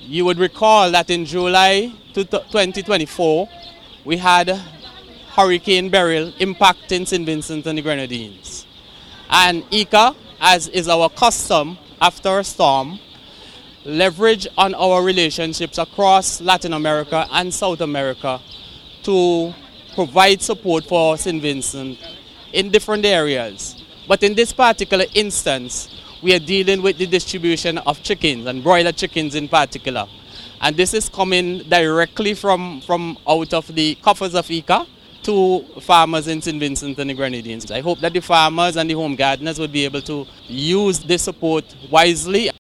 You would recall that in July 2024, we had Hurricane Beryl impacting St. Vincent and the Grenadines. And ICA, as is our custom after a storm, leverage on our relationships across Latin America and South America to provide support for St. Vincent in different areas. But in this particular instance, we are dealing with the distribution of chickens and broiler chickens in particular. And this is coming directly from out of the coffers of ICA to farmers in St. Vincent and the Grenadines. I hope that the farmers and the home gardeners will be able to use this support wisely.